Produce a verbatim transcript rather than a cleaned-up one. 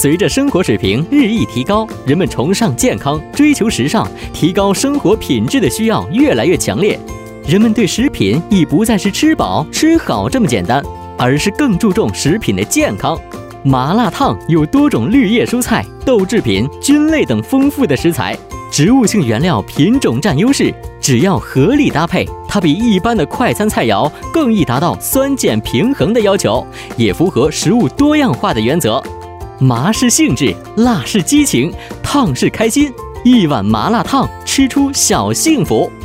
随着生活水平日益提高，人们崇尚健康、追求时尚、提高生活品质的需要越来越强烈。人们对食品已不再是吃饱吃好这么简单，而是更注重食品的健康。麻辣烫有多种绿叶蔬菜、豆制品、菌类等丰富的食材，植物性原料品种占优势，只要合理搭配，它比一般的快餐菜肴更易达到酸碱平衡的要求，也符合食物多样化的原则。麻是兴致，辣是激情，烫是开心，一碗麻辣烫吃出小幸福。